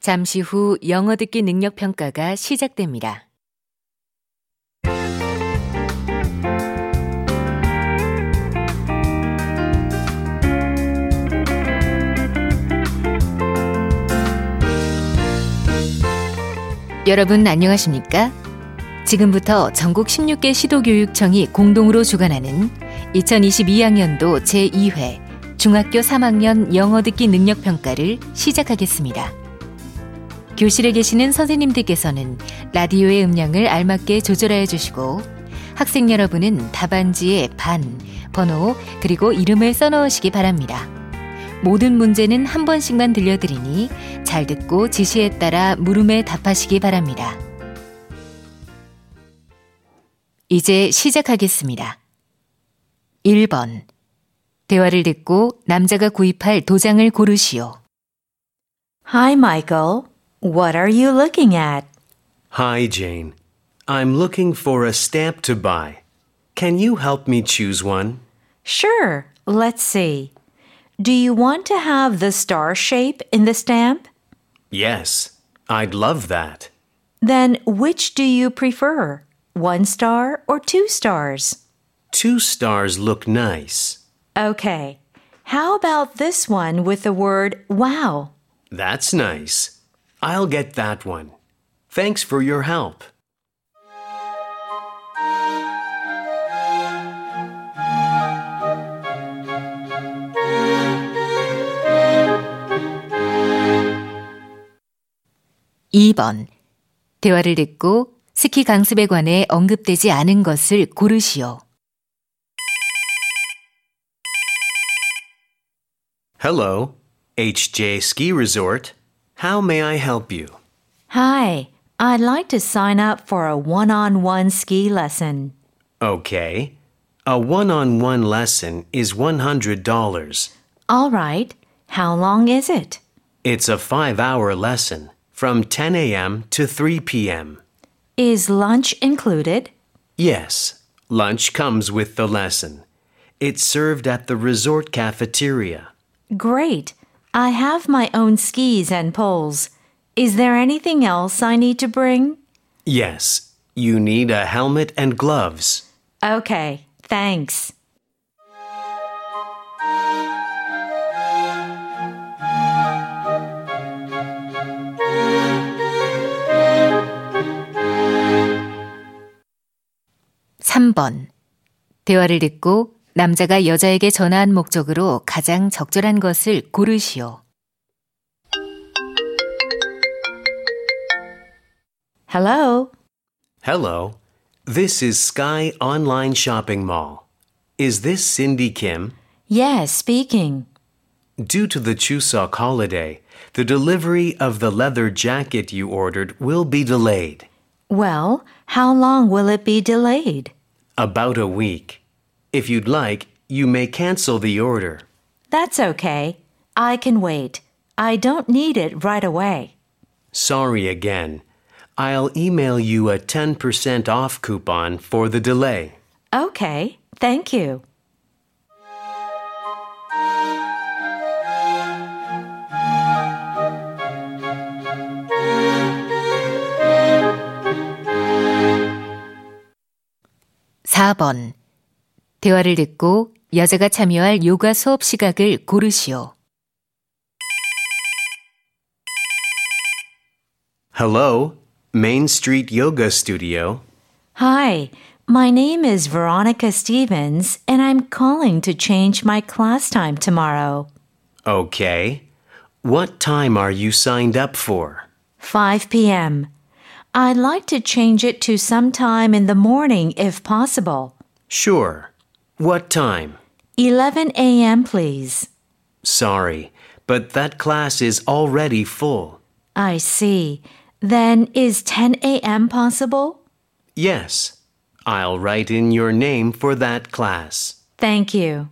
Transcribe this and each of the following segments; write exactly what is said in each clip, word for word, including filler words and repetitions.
잠시 후 영어 듣기 능력 평가가 시작됩니다. 여러분 안녕하십니까? 지금부터 전국 십육 개 시도교육청이 공동으로 주관하는 이천이십이 학년도 제이 회 중학교 삼 학년 영어 듣기 능력 평가를 시작하겠습니다. 교실에 계시는 선생님들께서는 라디오의 음량을 알맞게 조절하여 주시고 학생 여러분은 답안지에 반, 번호, 그리고 이름을 써넣으시기 바랍니다. 모든 문제는 한 번씩만 들려드리니 잘 듣고 지시에 따라 물음에 답하시기 바랍니다. 이제 시작하겠습니다. 일 번. 대화를 듣고 남자가 구입할 도장을 고르시오. Hi, Michael. What are you looking at? Hi, Jane. I'm looking for a stamp to buy. Can you help me choose one? Sure. Let's see. Do you want to have the star shape in the stamp? Yes, I'd love that. Then which do you prefer? One star or two stars? Two stars look nice. Okay. How about this one with the word wow? That's nice. I'll get that one. Thanks for your help. 이 번. 대화를 듣고 스키 강습에 관해 언급되지 않은 것을 고르시오. Hello, H J Ski Resort. How may I help you? Hi. I'd like to sign up for a one-on-one ski lesson. Okay. A one-on-one lesson is one hundred dollars. All right. How long is it? It's a five-hour lesson from ten a.m. to three p.m. Is lunch included? Yes, lunch comes with the lesson. It's served at the resort cafeteria. Great. I have my own skis and poles. Is there anything else I need to bring? Yes, you need a helmet and gloves. Okay, thanks. 삼 번. 대화를 듣고 남자가 여자에게 전화한 목적으로 가장 적절한 것을 고르시오. Hello. Hello, this is Sky Online Shopping Mall. Is this Cindy Kim? Yes, speaking. Due to the Chuseok holiday, the delivery of the leather jacket you ordered will be delayed. Well, how long will it be delayed? About a week. If you'd like, you may cancel the order. That's okay. I can wait. I don't need it right away. Sorry again. I'll email you a ten percent off coupon for the delay. Okay, thank you. 사 번. 대화를 듣고 여자가 참여할 요가 수업 시각을 고르시오. Hello, Main Street Yoga Studio. Hi, my name is Veronica Stevens, and I'm calling to change my class time tomorrow. Okay. What time are you signed up for? five p.m. I'd like to change it to sometime in the morning if possible. Sure. What time? eleven a.m., please. Sorry, but that class is already full. I see. Then is ten a.m. possible? Yes. I'll write in your name for that class. Thank you.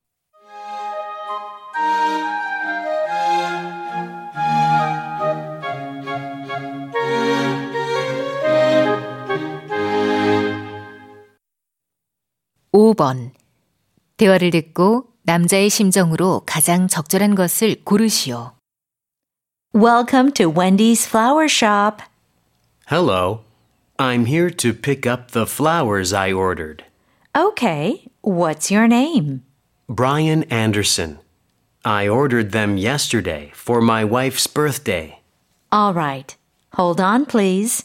오 번. 대화를 듣고 남자의 심정으로 가장 적절한 것을 고르시오. Welcome to Wendy's Flower Shop. Hello. I'm here to pick up the flowers I ordered. Okay, what's your name? Brian Anderson. I ordered them yesterday for my wife's birthday. All right. Hold on, please.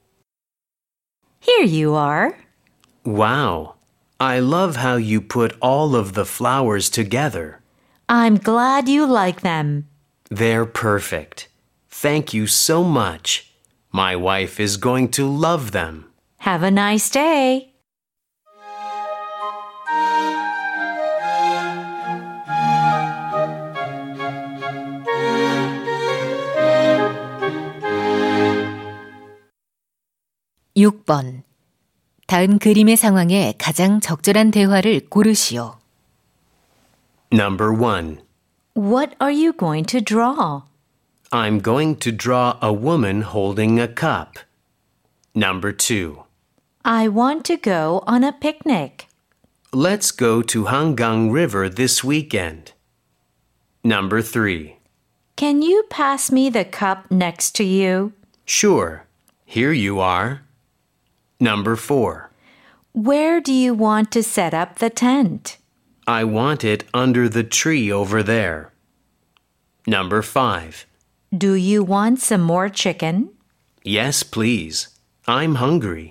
Here you are. Wow. I love how you put all of the flowers together. I'm glad you like them. They're perfect. Thank you so much. My wife is going to love them. Have a nice day. 육 번. 다음 그림의 상황에 가장 적절한 대화를 고르시오. Number one. What are you going to draw? I'm going to draw a woman holding a cup. Number two. I want to go on a picnic. Let's go to Hangang River this weekend. Number three. Can you pass me the cup next to you? Sure. Here you are. Number four. Where do you want to set up the tent? I want it under the tree over there. Number five. Do you want some more chicken? Yes, please. I'm hungry.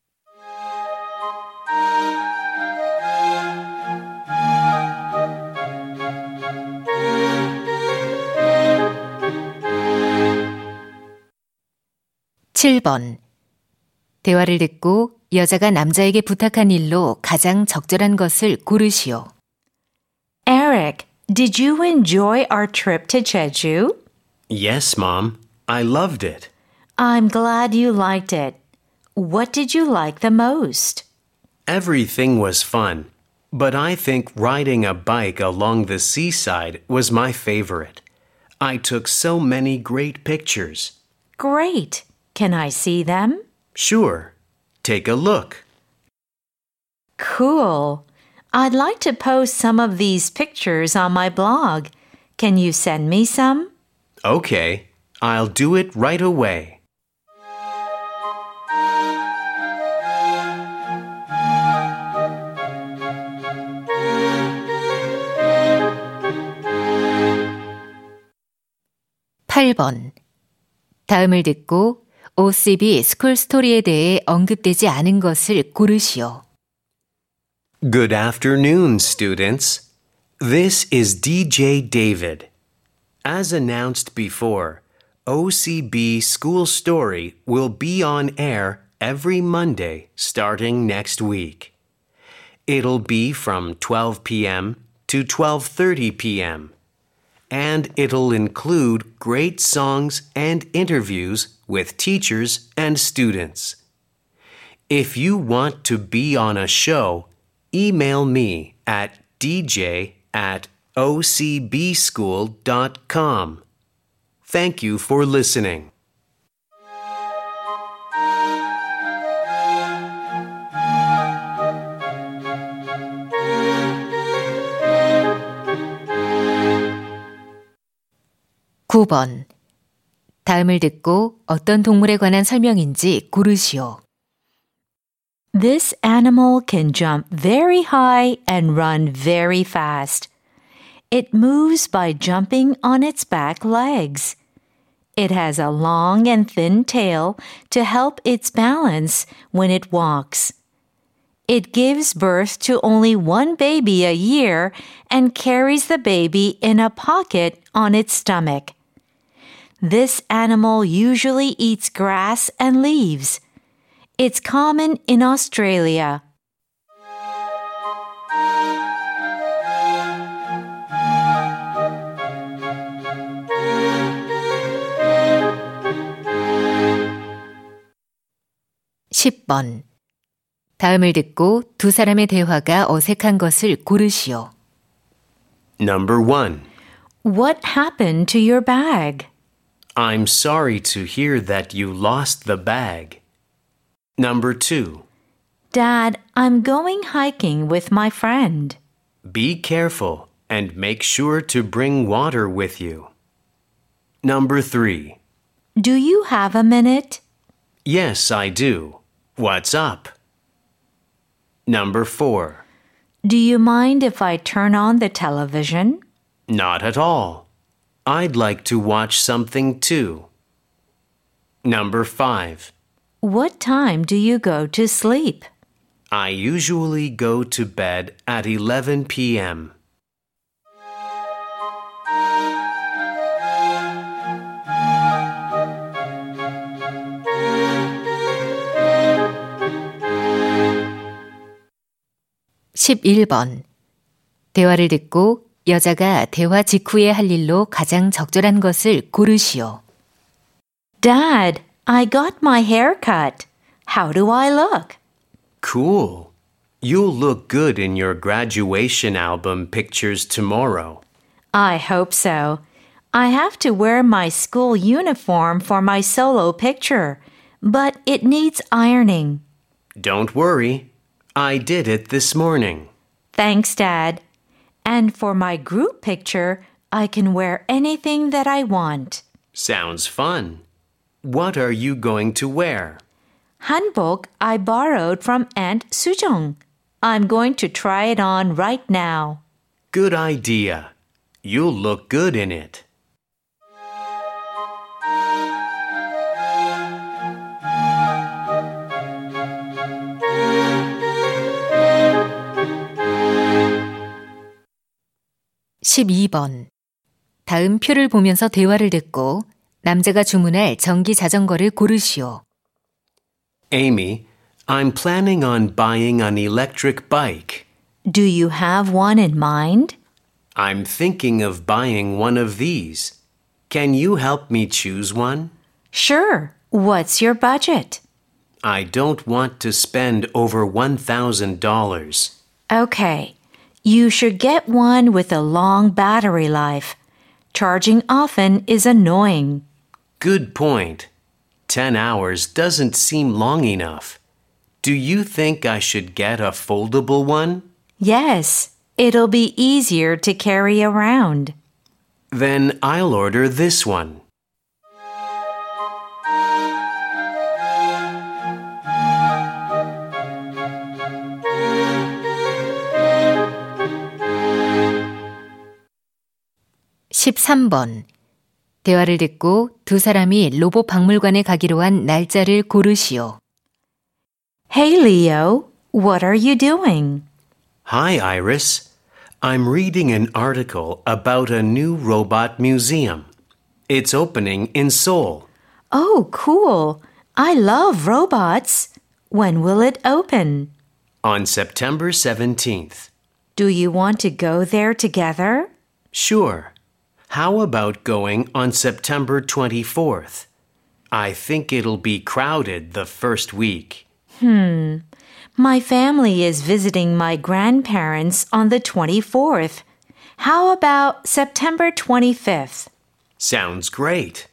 칠 번. 대화를 듣고 여자가 남자에게 부탁한 일로 가장 적절한 것을 고르시오. Eric, did you enjoy our trip to Jeju? Yes, Mom. I loved it. I'm glad you liked it. What did you like the most? Everything was fun, but I think riding a bike along the seaside was my favorite. I took so many great pictures. Great. Can I see them? Sure. Take a look. Cool. I'd like to post some of these pictures on my blog. Can you send me some? Okay. I'll do it right away. 팔 번. 다음을 듣고 오씨비 스쿨 스토리에 대해 언급되지 않은 것을 고르시오. Good afternoon, students. This is D J David. As announced before, O C B School Story will be on air every Monday starting next week. It'll be from twelve p.m. to twelve thirty p.m. and it'll include great songs and interviews with teachers and students. If you want to be on a show, email me at d j at o c b school dot com. Thank you for listening. 구 번. 다음을 듣고 어떤 동물에 관한 설명인지 고르시오. This animal can jump very high and run very fast. It moves by jumping on its back legs. It has a long and thin tail to help its balance when it walks. It gives birth to only one baby a year and carries the baby in a pocket on its stomach. This animal usually eats grass and leaves. It's common in Australia. 십 번. 다음을 듣고 두 사람의 대화가 어색한 것을 고르시오. Number one. What happened to your bag? I'm sorry to hear that you lost the bag. Number two. Dad, I'm going hiking with my friend. Be careful and make sure to bring water with you. Number three. Do you have a minute? Yes, I do. What's up? Number four. Do you mind if I turn on the television? Not at all. I'd like to watch something too. Number five. What time do you go to sleep? I usually go to bed at eleven p.m. 십일 번. 대화를 듣고 여자가 대화 직후에 할 일로 가장 적절한 것을 고르시오. Dad, I got my hair cut. How do I look? Cool. You'll look good in your graduation album pictures tomorrow. I hope so. I have to wear my school uniform for my solo picture, but it needs ironing. Don't worry. I did it this morning. Thanks, Dad. And for my group picture, I can wear anything that I want. Sounds fun. What are you going to wear? Hanbok I borrowed from Aunt Sujong. I'm going to try it on right now. Good idea. You'll look good in it. 십이 번. 다음 표를 보면서 대화를 듣고 남자가 주문할 전기 자전거를 고르시오. Amy, I'm planning on buying an electric bike. Do you have one in mind? I'm thinking of buying one of these. Can you help me choose one? Sure. What's your budget? I don't want to spend over one thousand dollars. Okay. You should get one with a long battery life. Charging often is annoying. Good point. Ten hours doesn't seem long enough. Do you think I should get a foldable one? Yes, it'll be easier to carry around. Then I'll order this one. 십삼 번. 대화를 듣고 두 사람이 로봇 박물관에 가기로 한 날짜를 고르시오. Hey, Leo, what are you doing? Hi, Iris. I'm reading an article about a new robot museum. It's opening in Seoul. Oh, cool. I love robots. When will it open? On September seventeenth. Do you want to go there together? Sure. How about going on September twenty-fourth? I think it'll be crowded the first week. Hmm. My family is visiting my grandparents on the twenty-fourth. How about September twenty-fifth? Sounds great.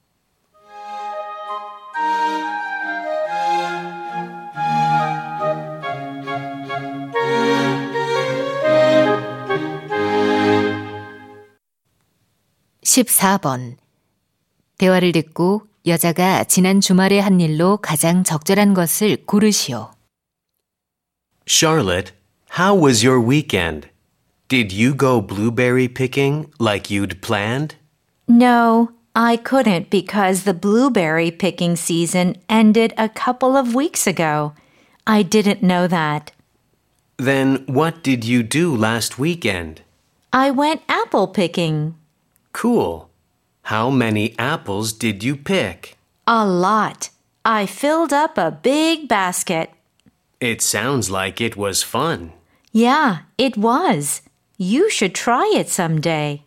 십사 번. 대화를 듣고 여자가 지난 주말에 한 일로 가장 적절한 것을 고르시오. Charlotte, how was your weekend? Did you go blueberry picking like you'd planned? No, I couldn't because the blueberry picking season ended a couple of weeks ago. I didn't know that. Then what did you do last weekend? I went apple picking. Cool. How many apples did you pick? A lot. I filled up a big basket. It sounds like it was fun. Yeah, it was. You should try it someday.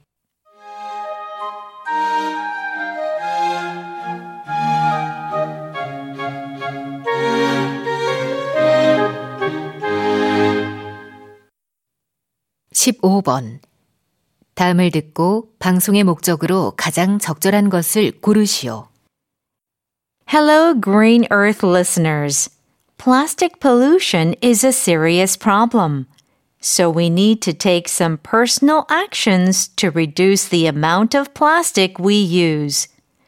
십오 번. 다음을 듣고 방송의 목적으로 가장 적절한 것을 고르시오. Hello, Green Earth listeners. Plastic pollution is a serious problem, so we need to take some personal actions to reduce the amount of plastic we use.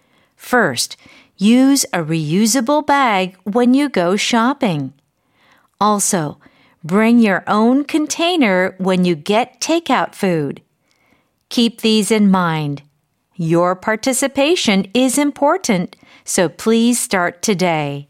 First, use a reusable bag when you go shopping. Also, bring your own container when you get takeout food. Keep these in mind. Your participation is important, so please start today.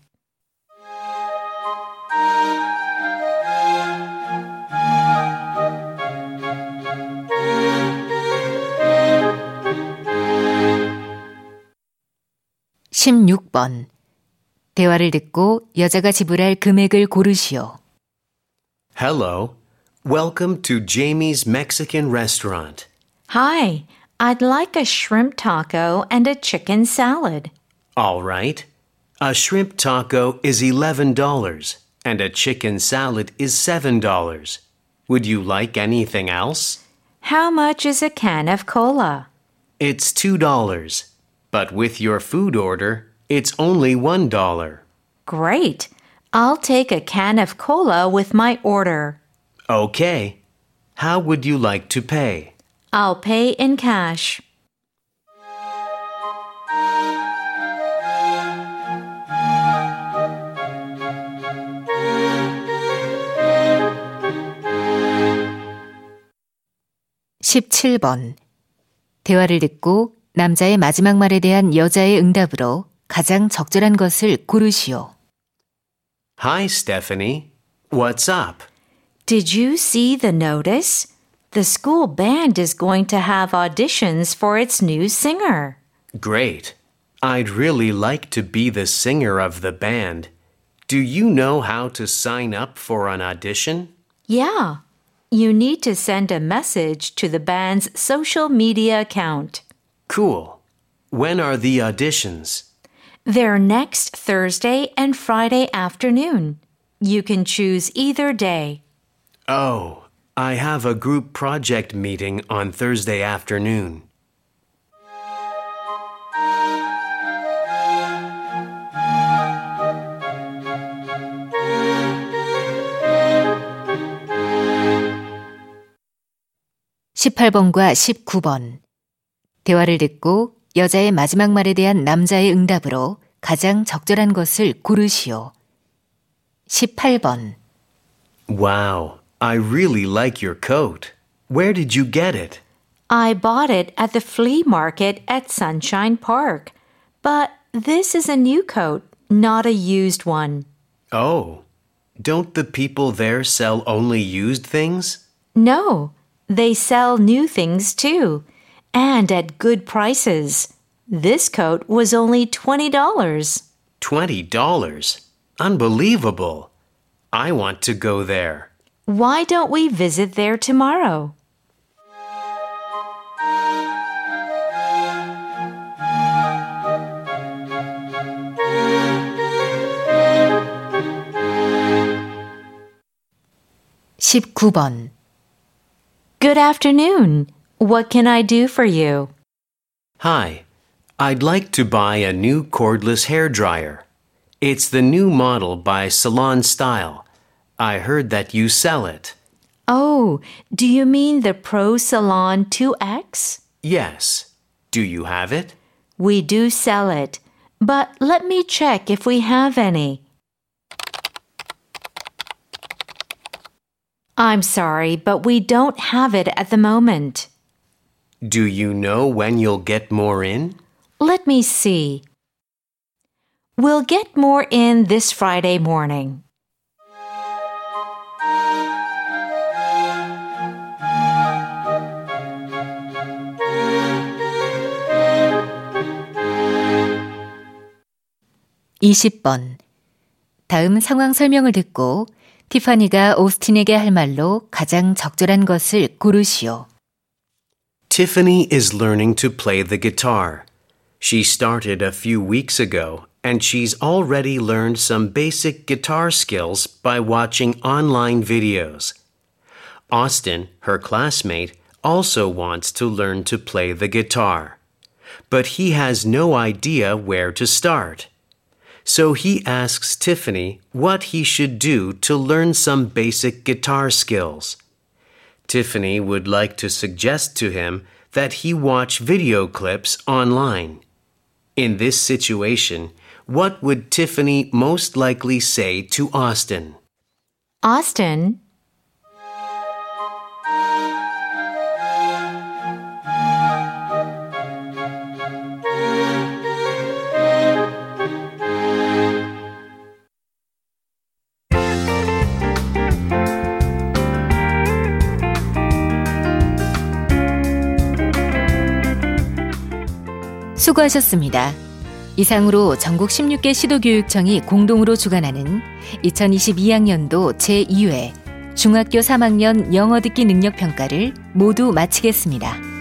십육 번. 대화를 듣고 여자가 지불할 금액을 고르시오. Hello. Welcome to Jamie's Mexican restaurant. Hi, I'd like a shrimp taco and a chicken salad. All right. A shrimp taco is eleven dollars and a chicken salad is seven dollars. Would you like anything else? How much is a can of cola? It's two dollars. But with your food order, it's only one dollar. Great. I'll take a can of cola with my order. Okay. How would you like to pay? I'll pay in cash. 십칠 번. 대화를 듣고 남자의 마지막 말에 대한 여자의 응답으로 가장 적절한 것을 고르시오. Hi, Stephanie. What's up? Did you see the notice? The school band is going to have auditions for its new singer. Great. I'd really like to be the singer of the band. Do you know how to sign up for an audition? Yeah. You need to send a message to the band's social media account. Cool. When are the auditions? They're next Thursday and Friday afternoon. You can choose either day. Oh, I have a group project meeting on Thursday afternoon. 십팔 번과 십구 번. 대화를 듣고 여자의 마지막 말에 대한 남자의 응답으로 가장 적절한 것을 고르시오. 십팔 번. Wow, I really like your coat. Where did you get it? I bought it at the flea market at Sunshine Park. But this is a new coat, not a used one. Oh, don't the people there sell only used things? No, they sell new things too, and at good prices. This coat was only twenty dollars. twenty dollars? Unbelievable. I want to go there. Why don't we visit there tomorrow? 십구 번. Good afternoon. What can I do for you? Hi, I'd like to buy a new cordless hairdryer. It's the new model by Salon Style. I heard that you sell it. Oh, do you mean the Pro Salon two X? Yes. Do you have it? We do sell it, but let me check if we have any. I'm sorry, but we don't have it at the moment. Do you know when you'll get more in? Let me see. We'll get more in this Friday morning. 이십 번. 다음 상황 설명을 듣고 티파니가 오스틴에게 할 말로 가장 적절한 것을 고르시오. Tiffany is learning to play the guitar. She started a few weeks ago, and she's already learned some basic guitar skills by watching online videos. Austin, her classmate, also wants to learn to play the guitar, but he has no idea where to start. So he asks Tiffany what he should do to learn some basic guitar skills. Tiffany would like to suggest to him that he watch video clips online. In this situation, what would Tiffany most likely say to Austin? Austin, 수고하셨습니다. 이상으로 전국 십육 개 시도교육청이 공동으로 주관하는 이천이십이 학년도 제이 회 중학교 삼 학년 영어 듣기 능력 평가를 모두 마치겠습니다.